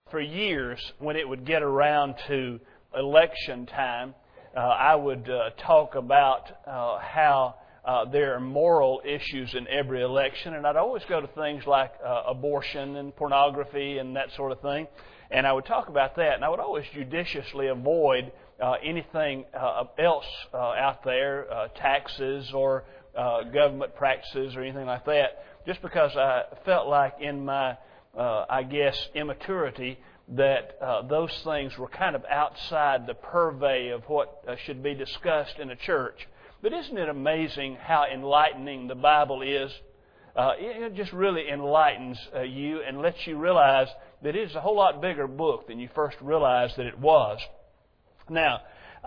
For years, when it would get around to election time, I would talk about how there are moral issues in every election, and I'd always go to things like abortion and pornography and that sort of thing, and I would talk about that, and I would always judiciously avoid anything else out there, taxes or government practices or anything like that, just because I felt like in my immaturity, that those things were kind of outside the purvey of what should be discussed in a church. But isn't it amazing how enlightening the Bible is? It just really enlightens you and lets you realize that it is a whole lot bigger book than you first realized that it was. Now,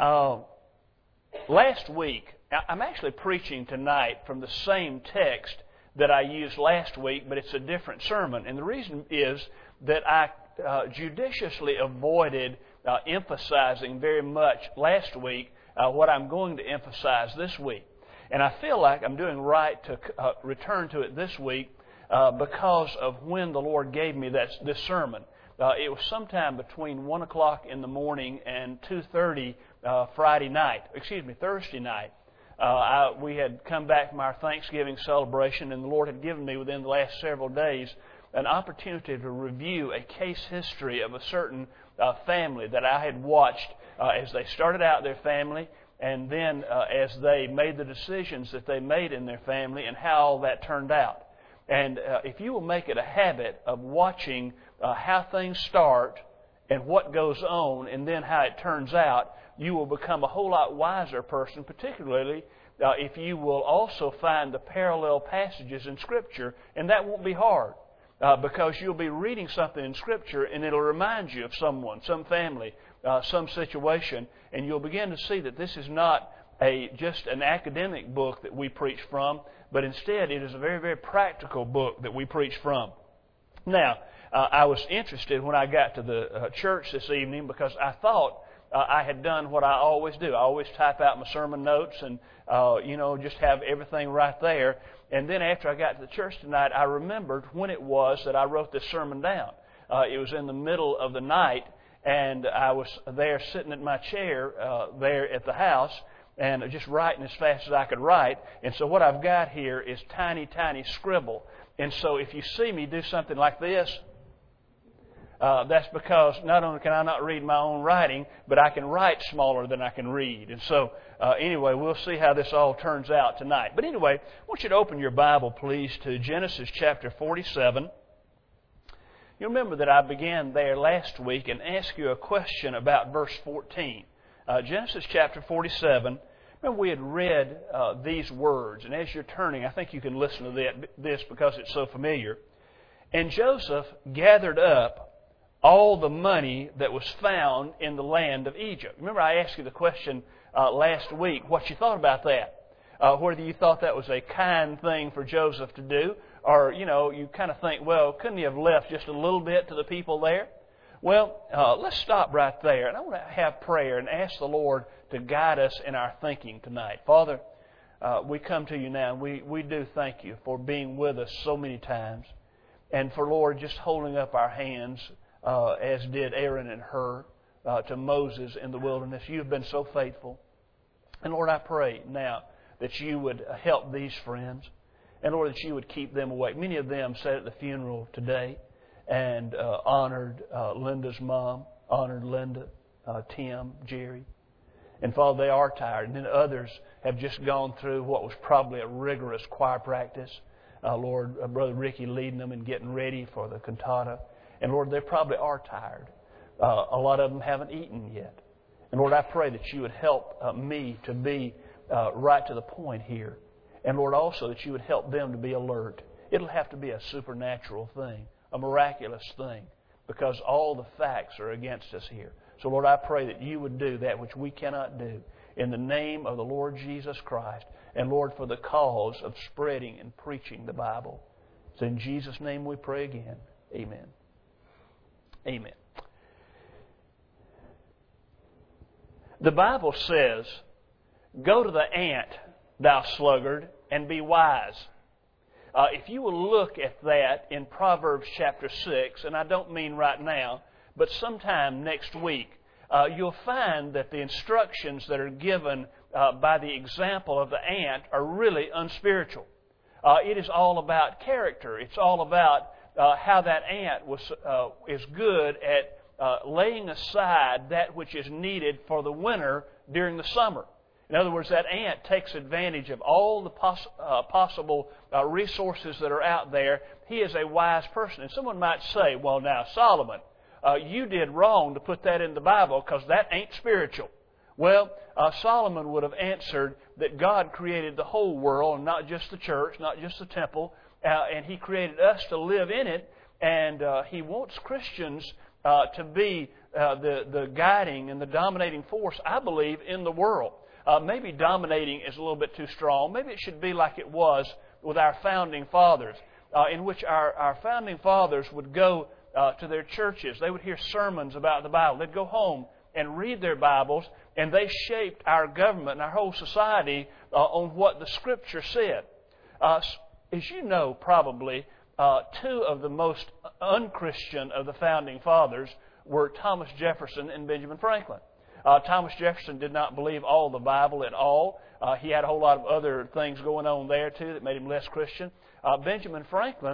last week, I'm actually preaching tonight from the same text that I used last week, but it's a different sermon. And the reason is that I judiciously avoided emphasizing very much last week what I'm going to emphasize this week. And I feel like I'm doing right to return to it this week because of when the Lord gave me this sermon. It was sometime between 1 o'clock in the morning and 2:30 Thursday night. We had come back from our Thanksgiving celebration, and the Lord had given me within the last several days an opportunity to review a case history of a certain family that I had watched as they started out their family, and then as they made the decisions that they made in their family and how all that turned out. And if you will make it a habit of watching how things start and what goes on and then how it turns out, you will become a whole lot wiser person, particularly if you will also find the parallel passages in Scripture, and that won't be hard. Because you'll be reading something in Scripture and it'll remind you of someone, some family, some situation, and you'll begin to see that this is not just an academic book that we preach from, but instead it is a very, very practical book that we preach from. Now, I was interested when I got to the church this evening because I thought I had done what I always do. I always type out my sermon notes and, just have everything right there. And then after I got to the church tonight, I remembered when it was that I wrote this sermon down. It was in the middle of the night, and I was there sitting in my chair there at the house and just writing as fast as I could write. And so what I've got here is tiny, tiny scribble. And so if you see me do something like this, that's because not only can I not read my own writing, but I can write smaller than I can read. And so, anyway, we'll see how this all turns out tonight. But anyway, I want you to open your Bible, please, to Genesis chapter 47. You remember that I began there last week and asked you a question about verse 14. Genesis chapter 47, remember we had read these words. And as you're turning, I think you can listen to this because it's so familiar. And Joseph gathered up all the money that was found in the land of Egypt. Remember I asked you the question last week what you thought about that. Whether you thought that was a kind thing for Joseph to do, or, you kind of think, well, couldn't he have left just a little bit to the people there? Well, let's stop right there. And I want to have prayer and ask the Lord to guide us in our thinking tonight. Father, we come to you now, and we do thank you for being with us so many times. And for, Lord, just holding up our hands as did Aaron and Hur to Moses in the wilderness. You've been so faithful. And Lord, I pray now that you would help these friends. And Lord, that you would keep them awake. Many of them sat at the funeral today and honored Linda's mom, honored Linda, Tim, Jerry. And Father, they are tired. And then others have just gone through what was probably a rigorous choir practice. Lord, Brother Ricky leading them and getting ready for the cantata. And Lord, they probably are tired. A lot of them haven't eaten yet. And Lord, I pray that you would help me to be right to the point here. And Lord, also that you would help them to be alert. It'll have to be a supernatural thing, a miraculous thing, because all the facts are against us here. So Lord, I pray that you would do that which we cannot do in the name of the Lord Jesus Christ. And Lord, for the cause of spreading and preaching the Bible. So in Jesus' name we pray again. Amen. Amen. The Bible says, "Go to the ant, thou sluggard, and be wise." If you will look at that in Proverbs chapter 6, and I don't mean right now, but sometime next week, you'll find that the instructions that are given by the example of the ant are really unspiritual. It is all about character. It's all about how that ant is good at laying aside that which is needed for the winter during the summer. In other words, that ant takes advantage of all the possible resources that are out there. He is a wise person. And someone might say, well, now, Solomon, you did wrong to put that in the Bible because that ain't spiritual. Well, Solomon would have answered that God created the whole world, and not just the church, not just the temple, and He created us to live in it, and He wants Christians to be the guiding and the dominating force, I believe, in the world. Maybe dominating is a little bit too strong. Maybe it should be like it was with our founding fathers, in which our founding fathers would go to their churches. They would hear sermons about the Bible. They'd go home and read their Bibles, and they shaped our government and our whole society on what the Scripture said. As you know, probably, two of the most unchristian of the founding fathers were Thomas Jefferson and Benjamin Franklin. Thomas Jefferson did not believe all the Bible at all. He had a whole lot of other things going on there, too, that made him less Christian. Benjamin Franklin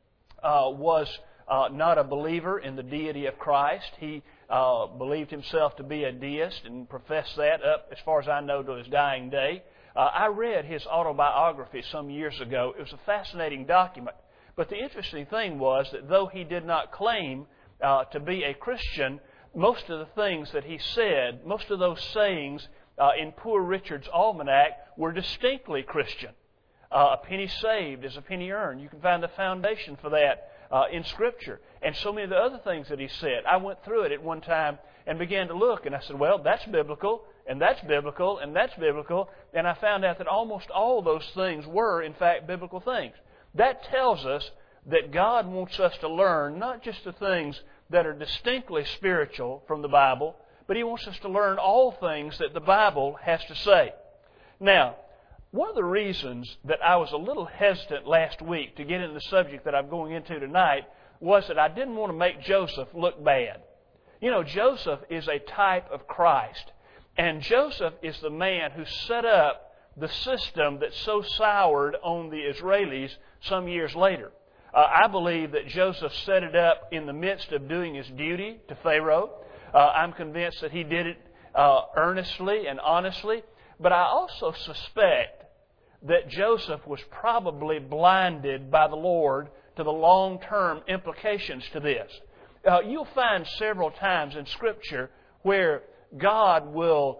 was not a believer in the deity of Christ. He believed himself to be a deist and professed that up, as far as I know, to his dying day. I read his autobiography some years ago. It was a fascinating document. But the interesting thing was that though he did not claim to be a Christian, most of the things that he said, most of those sayings in Poor Richard's Almanac were distinctly Christian. A penny saved is a penny earned. You can find the foundation for that in Scripture. And so many of the other things that he said. I went through it at one time and began to look, and I said, well, that's biblical, and that's biblical, and that's biblical. And I found out that almost all those things were, in fact, biblical things. That tells us that God wants us to learn not just the things that are distinctly spiritual from the Bible, but He wants us to learn all things that the Bible has to say. Now, one of the reasons that I was a little hesitant last week to get into the subject that I'm going into tonight was that I didn't want to make Joseph look bad. You know, Joseph is a type of Christ, and Joseph is the man who set up the system that so soured on the Israelis some years later. I believe that Joseph set it up in the midst of doing his duty to Pharaoh. I'm convinced that he did it earnestly and honestly. But I also suspect that Joseph was probably blinded by the Lord to the long-term implications to this. You'll find several times in Scripture where God will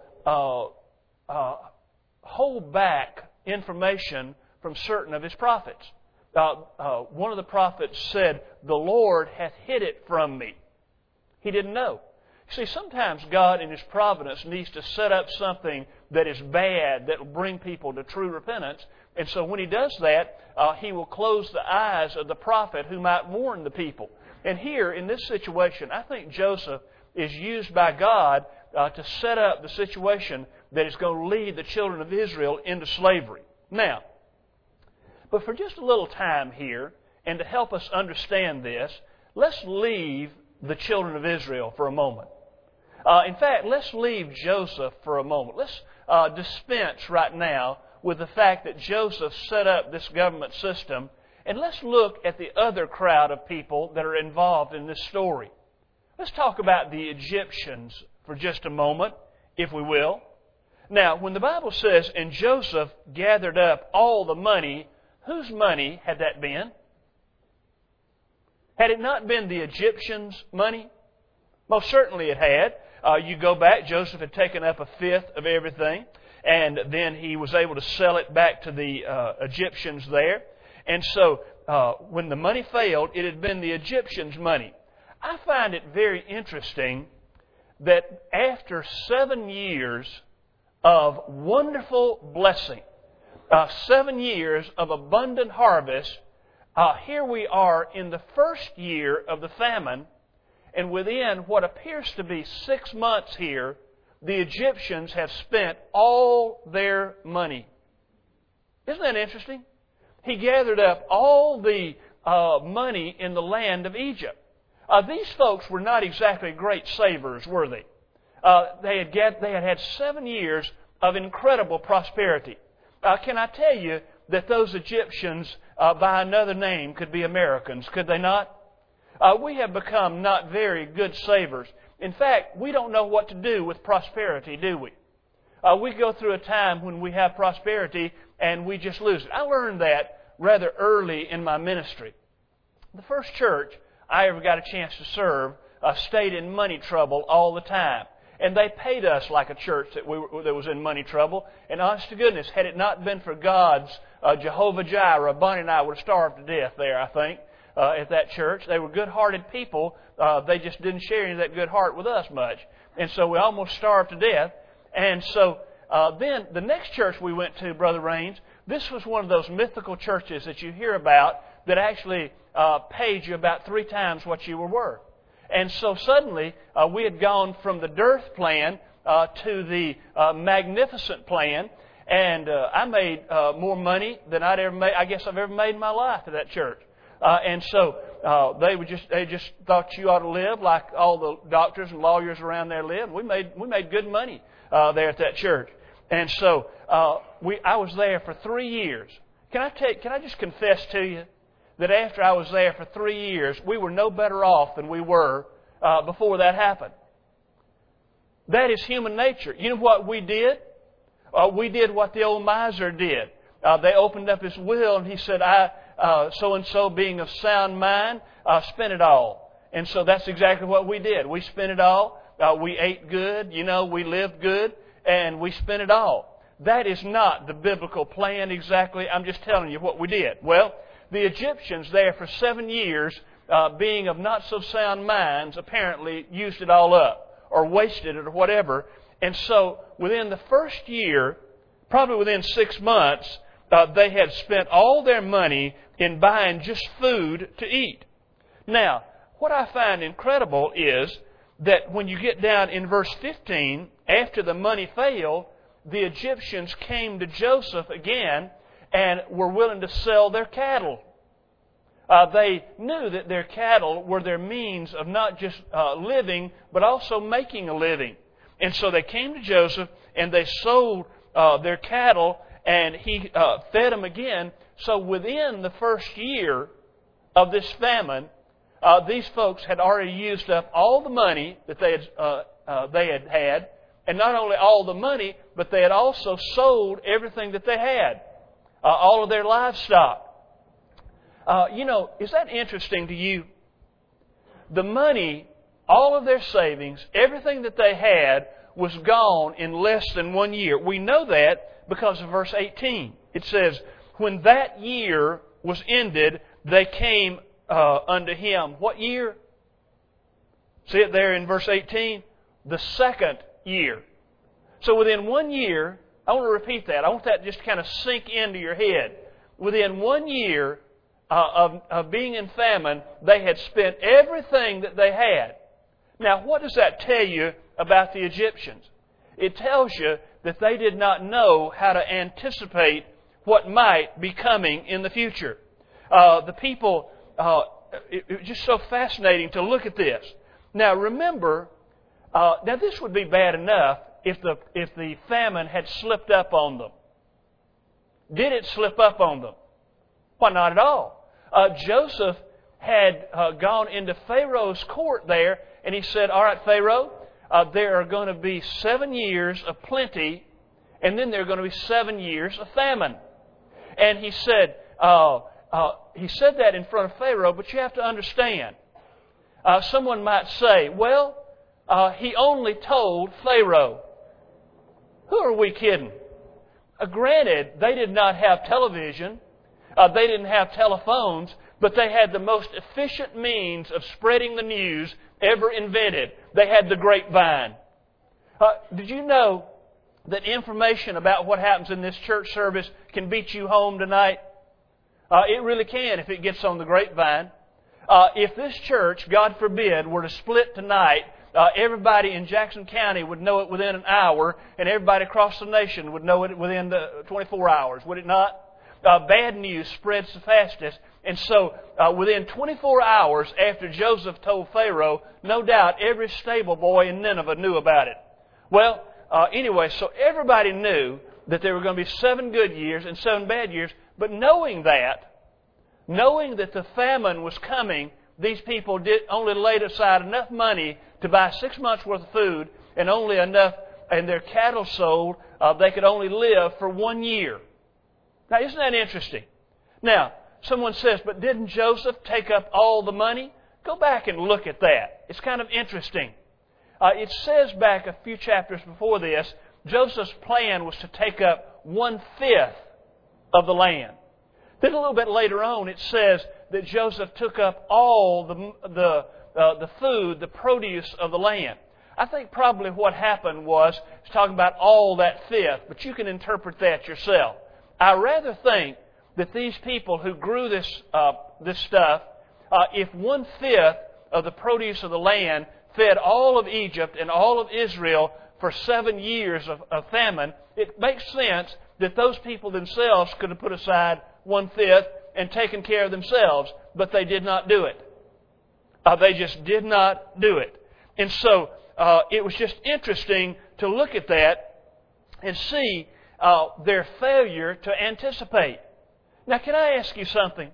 hold back information from certain of His prophets. One of the prophets said, "The Lord hath hid it from me." He didn't know. See, sometimes God in His providence needs to set up something that is bad, that will bring people to true repentance. And so when He does that, He will close the eyes of the prophet who might warn the people. And here, in this situation, I think Joseph is used by God to set up the situation that is going to lead the children of Israel into slavery. Now, but for just a little time here, and to help us understand this, let's leave the children of Israel for a moment. In fact, let's leave Joseph for a moment. Let's dispense right now with the fact that Joseph set up this government system, and let's look at the other crowd of people that are involved in this story. Let's talk about the Egyptians for just a moment, if we will. Now, when the Bible says, "And Joseph gathered up all the money," whose money had that been? Had it not been the Egyptians' money? Most certainly it had. You go back, Joseph had taken up a fifth of everything, and then he was able to sell it back to the Egyptians there. And so when the money failed, it had been the Egyptians' money. I find it very interesting that after 7 years of wonderful blessing, 7 years of abundant harvest, here we are in the first year of the famine, and within what appears to be 6 months here, the Egyptians have spent all their money. Isn't that interesting? He gathered up all the money in the land of Egypt. These folks were not exactly great savers, were they? They had had 7 years of incredible prosperity. Can I tell you that those Egyptians, by another name, could be Americans, could they not? We have become not very good savers. In fact, we don't know what to do with prosperity, do we? We go through a time when we have prosperity and we just lose it. I learned that rather early in my ministry. The first church I ever got a chance to serve stayed in money trouble all the time. And they paid us like a church that was in money trouble. And honest to goodness, had it not been for God's Jehovah Jireh, Bonnie and I would have starved to death there, I think, at that church. They were good-hearted people. They just didn't share any of that good heart with us much. And so we almost starved to death. And so then the next church we went to, Brother Raines, this was one of those mythical churches that you hear about that actually paid you about 3 times what you were worth. And so suddenly we had gone from the dearth plan to the magnificent plan, and I made more money than I've ever made in my life at that church. And so they just thought you ought to live like all the doctors and lawyers around there live. We made good money there at that church. And so I was there for 3 years. Can I just confess to you that after I was there for 3 years, we were no better off than we were before that happened. That is human nature. You know what we did? We did what the old miser did. They opened up his will and he said, so-and-so being of sound mind, spent it all. And so that's exactly what we did. We spent it all. We ate good. We lived good. And we spent it all. That is not the biblical plan exactly. I'm just telling you what we did. Well, the Egyptians there for 7 years, being of not so sound minds, apparently used it all up or wasted it or whatever. And so within the first year, probably within 6 months, they had spent all their money in buying just food to eat. Now, what I find incredible is that when you get down in verse 15, after the money failed, the Egyptians came to Joseph again and were willing to sell their cattle. They knew that their cattle were their means of not just living, but also making a living. And so they came to Joseph and they sold their cattle, and he fed them again. So within the first year of this famine, these folks had already used up all the money that they had, and not only all the money, but they had also sold everything that they had, all of their livestock. Is that interesting to you? The money, all of their savings, everything that they had was gone in less than 1 year. We know that because of verse 18. It says, when that year was ended, they came unto him. What year? See it there in verse 18? The second year. So within 1 year, I want to repeat that. I want that just to kind of sink into your head. Within 1 year of being in famine, they had spent everything that they had. Now, what does that tell you about the Egyptians? It tells you that they did not know how to anticipate what might be coming in the future. The people, it was just so fascinating to look at this. Now, remember, now this would be bad enough if the famine had slipped up on them. Did it slip up on them? Why, not at all. Joseph had gone into Pharaoh's court there, and he said, all right, Pharaoh, there are going to be 7 years of plenty, and then there are going to be 7 years of famine. And he said that in front of Pharaoh, but you have to understand. Someone might say, well, he only told Pharaoh. Who are we kidding? Granted, they did not have television. They didn't have telephones, but they had the most efficient means of spreading the news ever invented. They had the grapevine. Did you know that information about what happens in this church service can beat you home tonight? It really can if it gets on the grapevine. If this church, God forbid, were to split tonight, everybody in Jackson County would know it within an hour, and everybody across the nation would know it within 24 hours, would it not? Bad news spreads the fastest And so within 24 hours after Joseph told Pharaoh, no doubt every stable boy in Nineveh knew about it. Well, anyway, so everybody knew that there were going to be 7 good years and 7 bad years. But knowing that the famine was coming, these people only laid aside enough money to buy 6 months' worth of food, and only enough, and their cattle sold, they could only live for 1 year. Now, isn't that interesting? Now, someone says, but didn't Joseph take up all the money? Go back and look at that. It's kind of interesting. It says back a few chapters before this, Joseph's plan was to take up 1/5 of the land. Then a little bit later on, it says that Joseph took up all the food, the produce of the land. I think probably what happened was, it's talking about all that fifth, but you can interpret that yourself. I rather think that these people who grew this stuff, if 1/5 of the produce of the land fed all of Egypt and all of Israel for 7 years of famine, it makes sense that those people themselves could have put aside 1/5 and taken care of themselves, but they did not do it. They just did not do it. And so it was just interesting to look at that and see their failure to anticipate. Now, can I ask you something?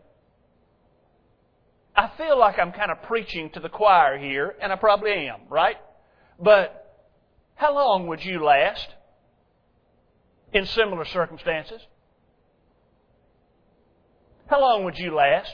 I feel like I'm kind of preaching to the choir here, and I probably am, right? But how long would you last in similar circumstances? How long would you last?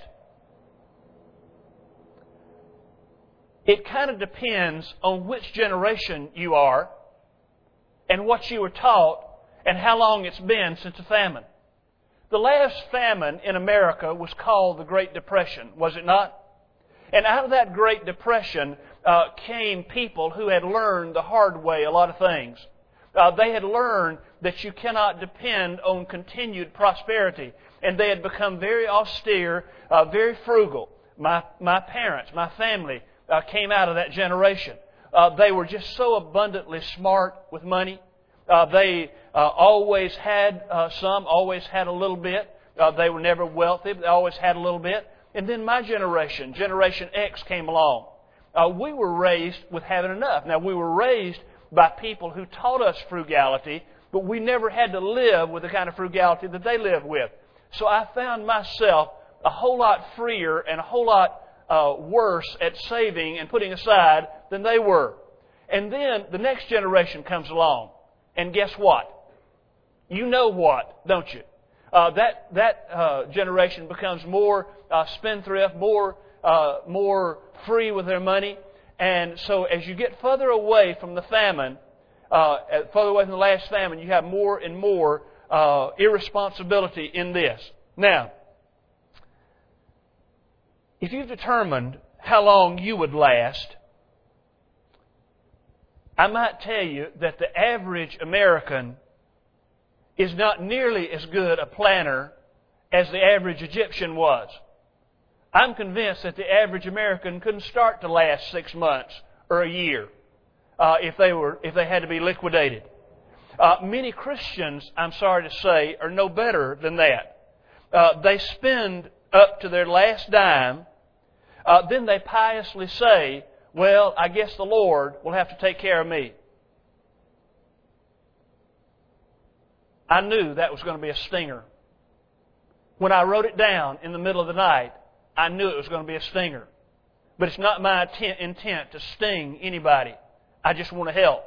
It kind of depends on which generation you are and what you were taught and how long it's been since the famine. The last famine in America was called the Great Depression, was it not? And out of that Great Depression came people who had learned the hard way a lot of things. They had learned that you cannot depend on continued prosperity. And they had become very austere, very frugal. My parents, my family came out of that generation. They were just so abundantly smart with money. They always had some, always had a little bit. They were never wealthy, but they always had a little bit. And then my generation, Generation X, came along. We were raised with having enough. Now, we were raised by people who taught us frugality, but we never had to live with the kind of frugality that they lived with. So I found myself a whole lot freer and a whole lot worse at saving and putting aside than they were. And then the next generation comes along. And guess what? You know what, don't you? That generation becomes more spendthrift, more free with their money. And so as you get further away from the famine, further away from the last famine, you have more and more irresponsibility in this. Now, if you've determined how long you would last, I might tell you that the average American is not nearly as good a planner as the average Egyptian was. I'm convinced that the average American couldn't start to last 6 months or a year if they had to be liquidated. Many Christians, I'm sorry to say, are no better than that. They spend up to their last dime. Then they piously say, well, I guess the Lord will have to take care of me. I knew that was going to be a stinger. When I wrote it down in the middle of the night, I knew it was going to be a stinger. But it's not my intent to sting anybody. I just want to help.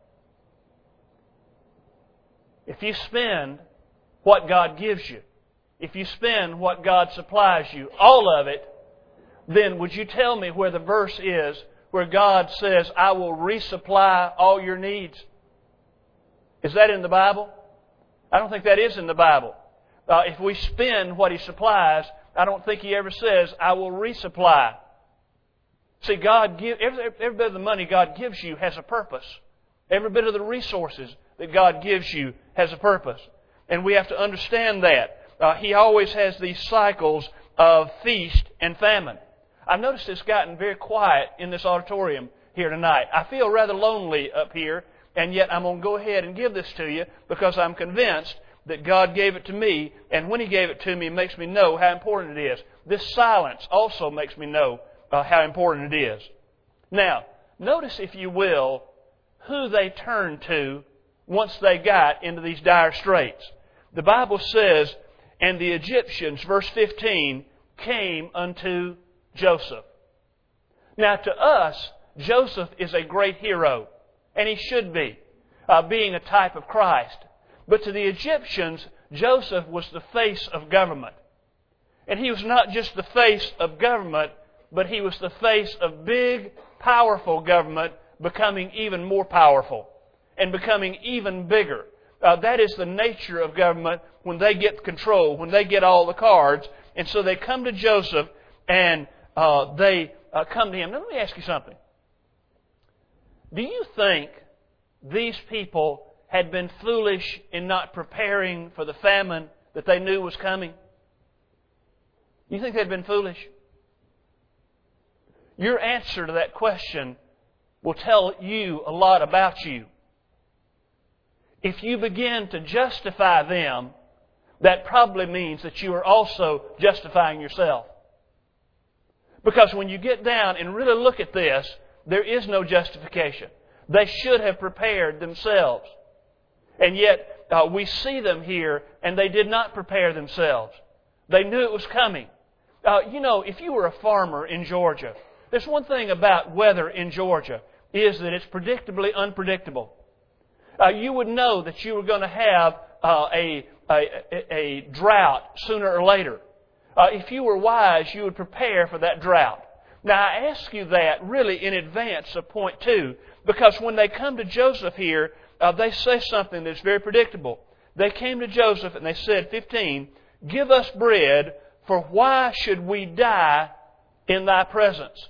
If you spend what God gives you, if you spend what God supplies you, all of it, then would you tell me where the verse is where God says, I will resupply all your needs? Is that in the Bible? I don't think that is in the Bible. If we spend what He supplies, I don't think He ever says, I will resupply. See, every bit of the money God gives you has a purpose. Every bit of the resources that God gives you has a purpose. And we have to understand that. He always has these cycles of feast and famine. I've noticed it's gotten very quiet in this auditorium here tonight. I feel rather lonely up here, and yet I'm going to go ahead and give this to you because I'm convinced that God gave it to me, and when He gave it to me, it makes me know how important it is. This silence also makes me know how important it is. Now, notice, if you will, who they turned to once they got into these dire straits. The Bible says, and the Egyptians, verse 15, came unto Joseph. Now, to us, Joseph is a great hero, and he should be, being a type of Christ. But to the Egyptians, Joseph was the face of government. And he was not just the face of government, but he was the face of big, powerful government becoming even more powerful and becoming even bigger. That is the nature of government when they get control, when they get all the cards. And so they come to Joseph and they come to him. Now, let me ask you something. Do you think these people had been foolish in not preparing for the famine that they knew was coming? You think they'd been foolish? Your answer to that question will tell you a lot about you. If you begin to justify them, that probably means that you are also justifying yourself. Because when you get down and really look at this, there is no justification. They should have prepared themselves. And yet, we see them here, and they did not prepare themselves. They knew it was coming. If you were a farmer in Georgia, there's one thing about weather in Georgia, is that it's predictably unpredictable. You would know that you were going to have a drought sooner or later. If you were wise, you would prepare for that drought. Now, I ask you that really in advance of point 2, because when they come to Joseph here, they say something that's very predictable. They came to Joseph and they said, 15, "Give us bread, for why should we die in thy presence?"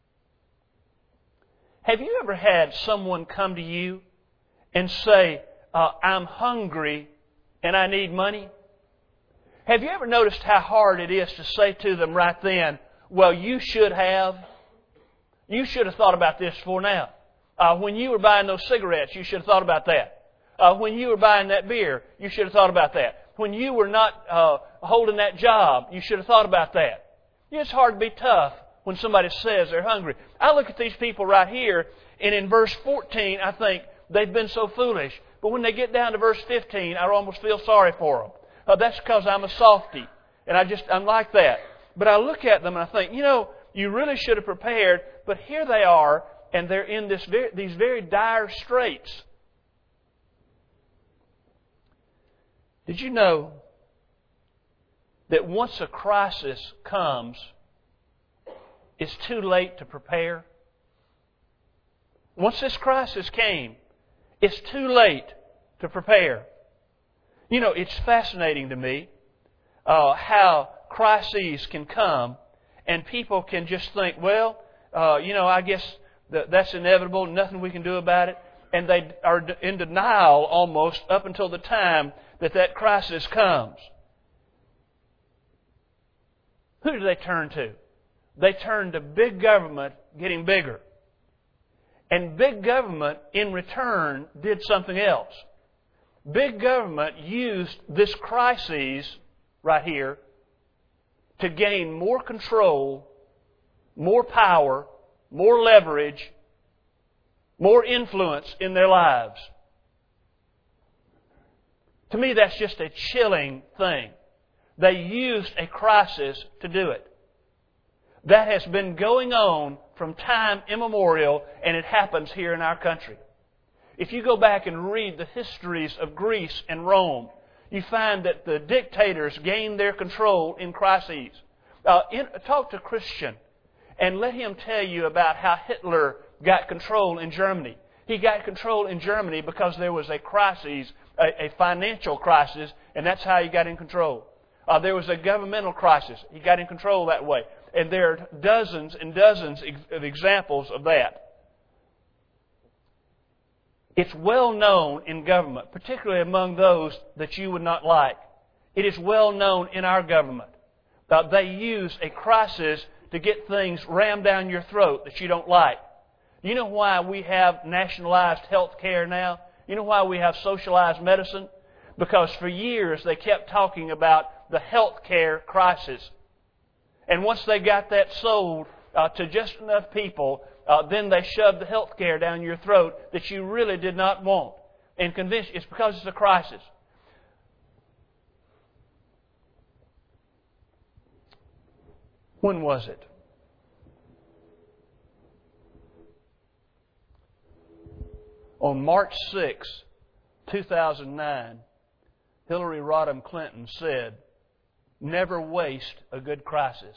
Have you ever had someone come to you and say, "I'm hungry and I need money"? Have you ever noticed how hard it is to say to them right then, "Well, you should have. You should have thought about this before now. When you were buying those cigarettes, you should have thought about that. When you were buying that beer, you should have thought about that. When you were not holding that job, you should have thought about that." It's hard to be tough when somebody says they're hungry. I look at these people right here, and in verse 14, I think they've been so foolish. But when they get down to verse 15, I almost feel sorry for them. That's because I'm a softy, and I'm like that. But I look at them and I think, you really should have prepared. But here they are, and they're in these very dire straits. Did you know that once a crisis comes, it's too late to prepare? Once this crisis came, it's too late to prepare. It's fascinating to me how crises can come and people can just think, well, I guess that's inevitable, nothing we can do about it. And they are in denial almost up until the time that crisis comes. Who do they turn to? They turn to big government getting bigger. And big government, in return, did something else. Big government used this crisis right here to gain more control, more power, more leverage, more influence in their lives. To me, that's just a chilling thing. They used a crisis to do it. That has been going on from time immemorial, and it happens here in our country. If you go back and read the histories of Greece and Rome, you find that the dictators gained their control in crises. Talk to a Christian and let him tell you about how Hitler got control in Germany. He got control in Germany because there was a crisis, a financial crisis, and that's how he got in control. There was a governmental crisis. He got in control that way. And there are dozens and dozens of examples of that. It's well known in government, particularly among those that you would not like. It is well known in our government that they use a crisis to get things rammed down your throat that you don't like. You know why we have nationalized health care now? You know why we have socialized medicine? Because for years they kept talking about the health care crisis. And once they got that sold to just enough people, then they shoved the health care down your throat that you really did not want. And convinced it's because it's a crisis. When was it? On March 6, 2009, Hillary Rodham Clinton said, "Never waste a good crisis."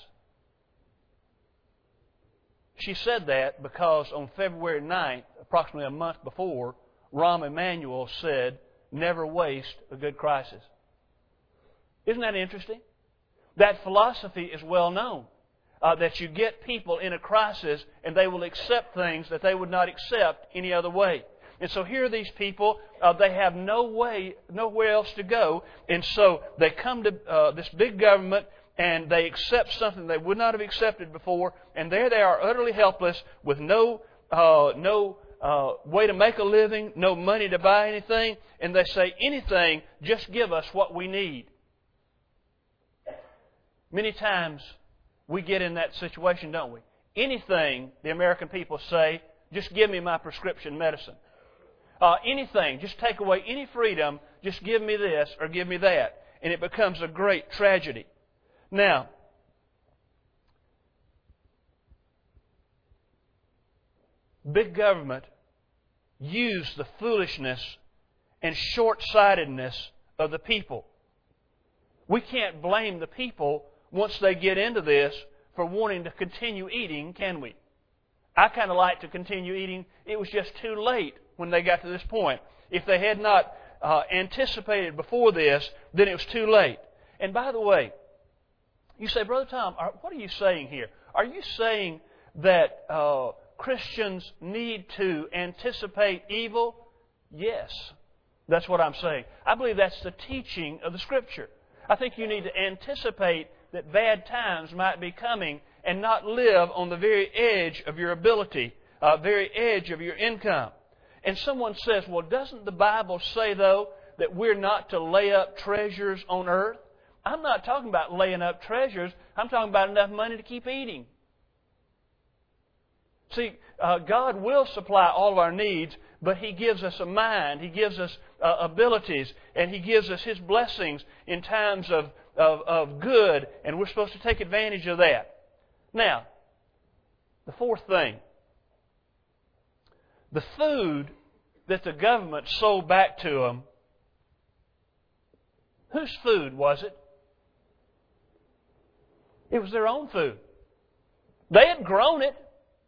She said that because on February 9th, approximately a month before, Rahm Emanuel said, "Never waste a good crisis." Isn't that interesting? That philosophy is well known. That you get people in a crisis and they will accept things that they would not accept any other way. And so here are these people, they have nowhere else to go. And so they come to this big government and they accept something they would not have accepted before. And there they are, utterly helpless, with no way to make a living, no money to buy anything. And they say, anything, just give us what we need. Many times we get in that situation, don't we? Anything, the American people say, just give me my prescription medicine. Anything, just take away any freedom, just give me this or give me that. And it becomes a great tragedy. Now, big government used the foolishness and short-sightedness of the people. We can't blame the people once they get into this for wanting to continue eating, can we? I kind of like to continue eating. It was just too late when they got to this point. If they had not anticipated before this, then it was too late. And by the way, you say, Brother Tom, what are you saying here? Are you saying that Christians need to anticipate evil? Yes, that's what I'm saying. I believe that's the teaching of the Scripture. I think you need to anticipate that bad times might be coming and not live on the very edge of your ability, very edge of your income. And someone says, well, doesn't the Bible say, though, that we're not to lay up treasures on earth? I'm not talking about laying up treasures. I'm talking about enough money to keep eating. See, God will supply all of our needs, but He gives us a mind. He gives us abilities, and He gives us His blessings in times of good, and we're supposed to take advantage of that. Now, the fourth thing. The food that the government sold back to them, whose food was it? It was their own food. They had grown it.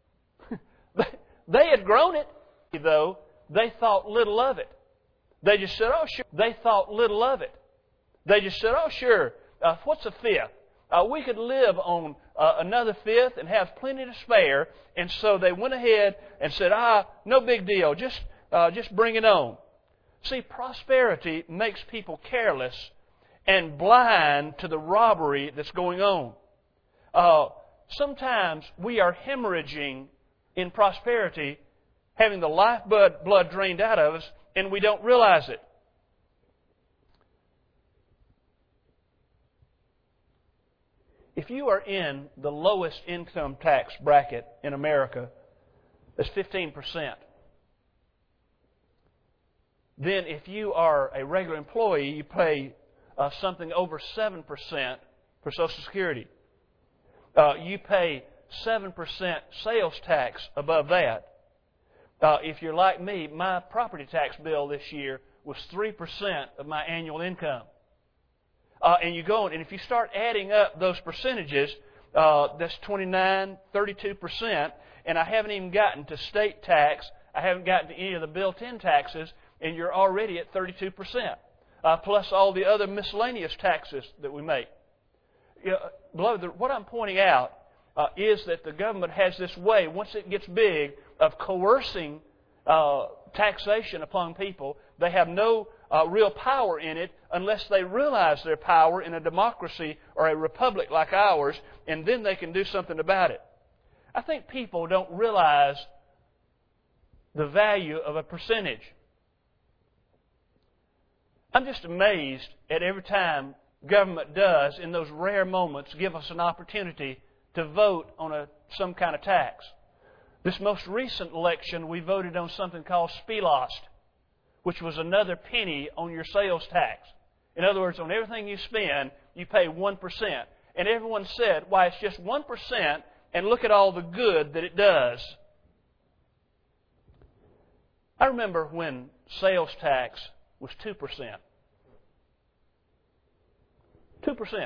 They had grown it. Though, they thought little of it. They just said, oh, sure. They thought little of it. They just said, oh, sure. What's a fifth? We could live on another fifth and have plenty to spare. And so they went ahead and said, no big deal. Just bring it on. See, prosperity makes people careless and blind to the robbery that's going on. Sometimes we are hemorrhaging in prosperity, having the lifeblood drained out of us, and we don't realize it. If you are in the lowest income tax bracket in America, that's 15%. Then if you are a regular employee, you pay something over 7% for Social Security. You pay 7% sales tax above that. If you're like me, my property tax bill this year was 3% of my annual income. And you go on, and if you start adding up those percentages, that's 29, 32%, and I haven't even gotten to state tax, I haven't gotten to any of the built-in taxes, and you're already at 32%, plus all the other miscellaneous taxes that we make. Beloved, what I'm pointing out is that the government has this way, once it gets big, of coercing taxation upon people. They have no real power in it unless they realize their power in a democracy or a republic like ours, and then they can do something about it. I think people don't realize the value of a percentage. I'm just amazed at every time government does, in those rare moments, give us an opportunity to vote on some kind of tax. This most recent election, we voted on something called Spielast, which was another penny on your sales tax. In other words, on everything you spend, you pay 1%. And everyone said, why, it's just 1%, and look at all the good that it does. I remember when sales tax was 2%. 2%.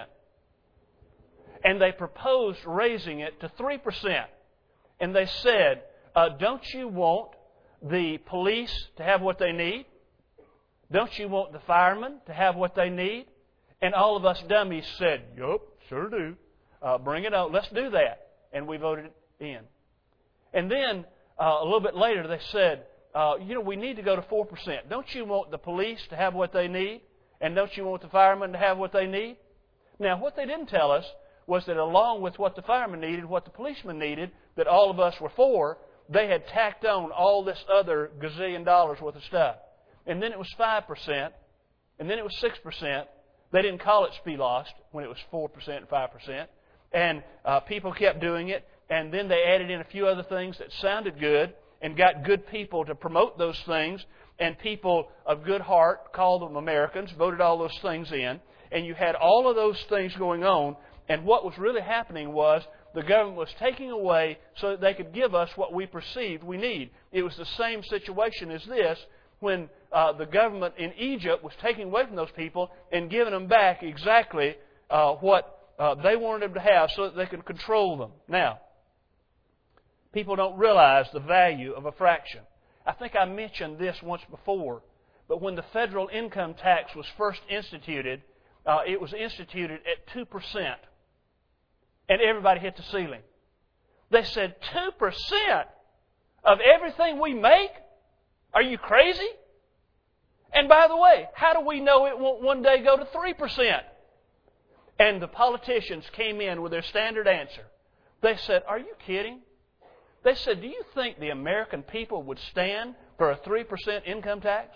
And they proposed raising it to 3%. And they said, don't you want the police to have what they need? Don't you want the firemen to have what they need? And all of us dummies said, yup, sure do. Bring it on. Let's do that. And we voted it in. And then a little bit later they said, we need to go to 4%. Don't you want the police to have what they need? And don't you want the firemen to have what they need? Now, what they didn't tell us was that along with what the firemen needed, what the policemen needed, that all of us were for, they had tacked on all this other gazillion dollars worth of stuff. And then it was 5%, and then it was 6%. They didn't call it Spielast when it was 4% and 5%. And people kept doing it, and then they added in a few other things that sounded good and got good people to promote those things, and people of good heart, called them Americans, voted all those things in. And you had all of those things going on, and what was really happening was the government was taking away so that they could give us what we perceived we need. It was the same situation as this when the government in Egypt was taking away from those people and giving them back exactly what they wanted them to have so that they could control them. Now, people don't realize the value of a fraction. I think I mentioned this once before, but when the federal income tax was first instituted, it was instituted at 2%. And everybody hit the ceiling. They said, 2% of everything we make? Are you crazy? And by the way, how do we know it won't one day go to 3%? And the politicians came in with their standard answer. They said, are you kidding? They said, do you think the American people would stand for a 3% income tax?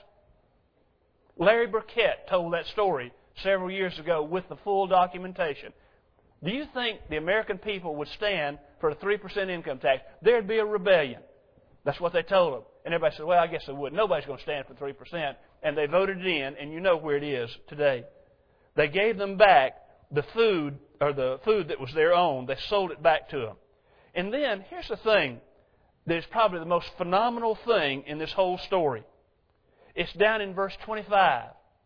Larry Burkett told that story several years ago with the full documentation. Do you think the American people would stand for a 3% income tax? There'd be a rebellion. That's what they told them. And everybody said, well, I guess they would. Nobody's going to stand for 3%. And they voted it in, and you know where it is today. They gave them back the food that was their own. They sold it back to them. And then, here's the thing that is probably the most phenomenal thing in this whole story. It's down in verse 25.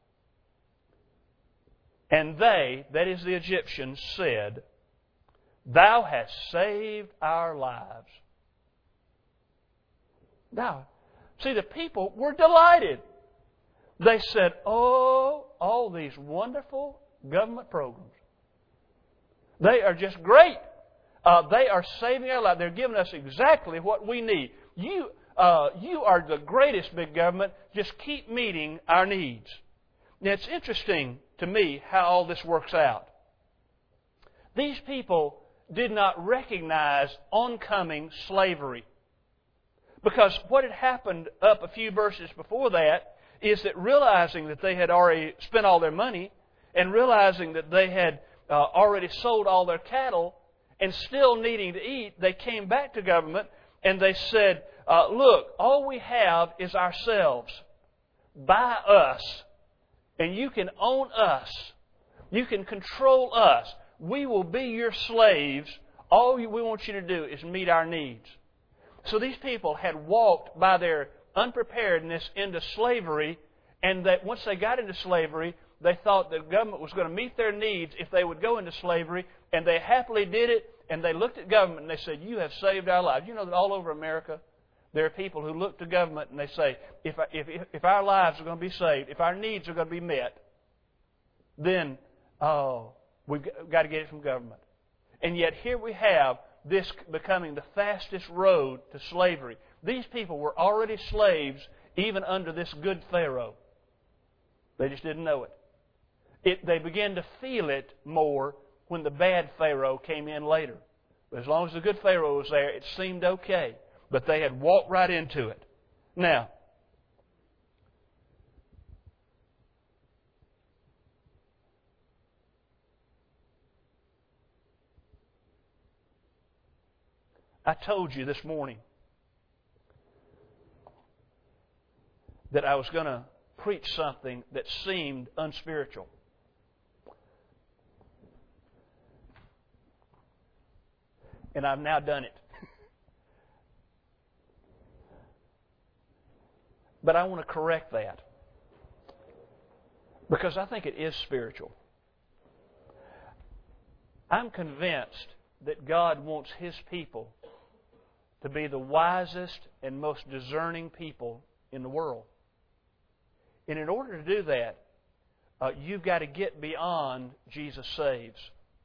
And they, that is the Egyptians, said, Thou hast saved our lives. Now, see, the people were delighted. They said, oh, all these wonderful government programs. They are just great. They are saving our lives. They're giving us exactly what we need. You are the greatest, big government. Just keep meeting our needs. Now, it's interesting to me how all this works out. These people did not recognize oncoming slavery. Because what had happened up a few verses before that is that realizing that they had already spent all their money and realizing that they had already sold all their cattle and still needing to eat, they came back to government and they said, look, all we have is ourselves. Buy us. And you can own us. You can control us. We will be your slaves. All we want you to do is meet our needs. So these people had walked by their unpreparedness into slavery, and that once they got into slavery, they thought that government was going to meet their needs if they would go into slavery, and they happily did it, and they looked at government and they said, you have saved our lives. You know that all over America, there are people who look to government and they say, if our lives are going to be saved, if our needs are going to be met, then, we've got to get it from government. And yet here we have this becoming the fastest road to slavery. These people were already slaves even under this good Pharaoh. They just didn't know it. They began to feel it more when the bad Pharaoh came in later. But as long as the good Pharaoh was there, it seemed okay. But they had walked right into it. Now, I told you this morning that I was going to preach something that seemed unspiritual. And I've now done it. But I want to correct that, because I think it is spiritual. I'm convinced that God wants His people to be the wisest and most discerning people in the world. And in order to do that, you've got to get beyond Jesus saves.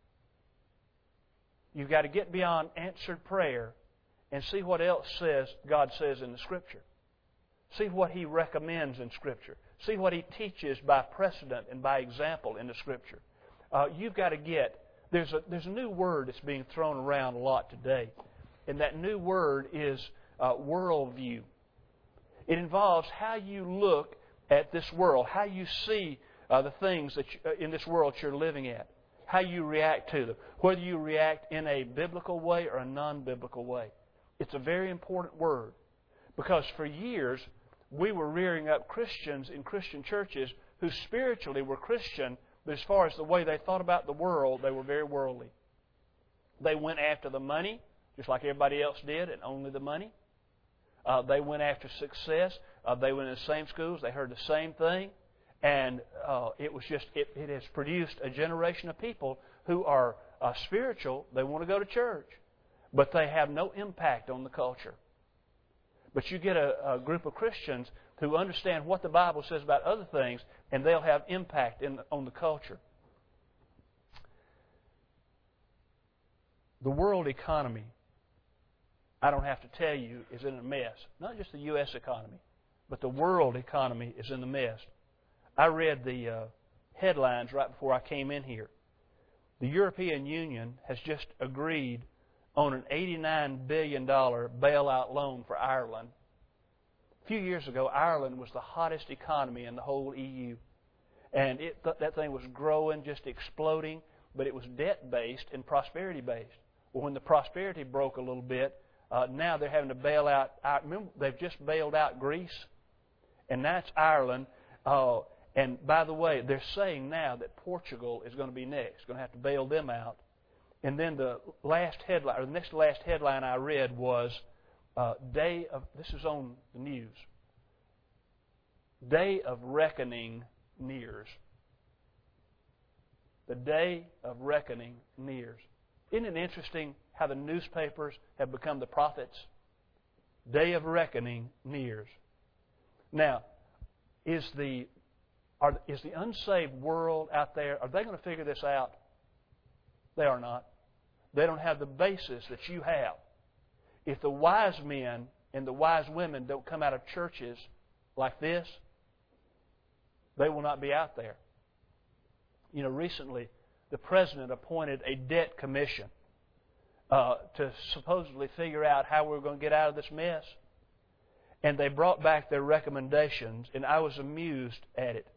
You've got to get beyond answered prayer and see what else God says in the Scripture. See what He recommends in Scripture. See what He teaches by precedent and by example in the Scripture. You've got to get... There's a new word that's being thrown around a lot today. And that new word is worldview. It involves how you look at this world, how you see the things that in this world you're living at, how you react to them, whether you react in a biblical way or a non-biblical way. It's a very important word, because for years we were rearing up Christians in Christian churches who spiritually were Christian, but as far as the way they thought about the world, they were very worldly. They went after the money, just like everybody else did, and only the money. They went after success. They went in the same schools. They heard the same thing. And it has produced a generation of people who are spiritual. They want to go to church, but they have no impact on the culture. But you get a group of Christians who understand what the Bible says about other things, and they'll have impact on the culture. The world economy, I don't have to tell you, is in a mess. Not just the U.S. economy, but the world economy is in a mess. I read the headlines right before I came in here. The European Union has just agreed on an $89 billion bailout loan for Ireland. A few years ago, Ireland was the hottest economy in the whole EU. And that thing was growing, just exploding, but it was debt-based and prosperity-based. Well, when the prosperity broke a little bit, now they're having to bail out. Remember, they've just bailed out Greece, and now it's Ireland. And by the way, they're saying now that Portugal is going to be next, going to have to bail them out. And then the next last headline I read was this is on the news. Day of reckoning nears. The day of reckoning nears. Isn't it interesting how the newspapers have become the prophets? Day of reckoning nears. Now, is the unsaved world out there, are they going to figure this out? They are not. They don't have the basis that you have. If the wise men and the wise women don't come out of churches like this, they will not be out there. You know, recently the president appointed a debt commission to supposedly figure out how we're going to get out of this mess. And they brought back their recommendations, and I was amused at it.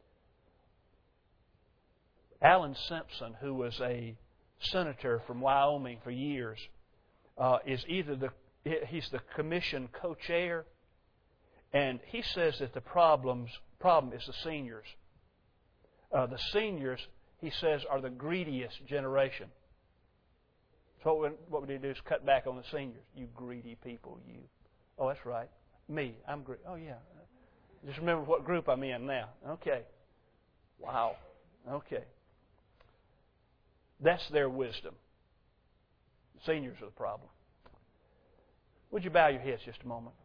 Alan Simpson, who was a senator from Wyoming for years, he's the commission co-chair, and he says that the problem is the seniors. The seniors, he says, are the greediest generation. So what would he do is cut back on the seniors. You greedy people, you. Oh, that's right. Me, I'm greedy. Oh, yeah. Just remember what group I'm in now. Okay. Wow. Okay. That's their wisdom. Seniors are the problem. Would you bow your heads just a moment?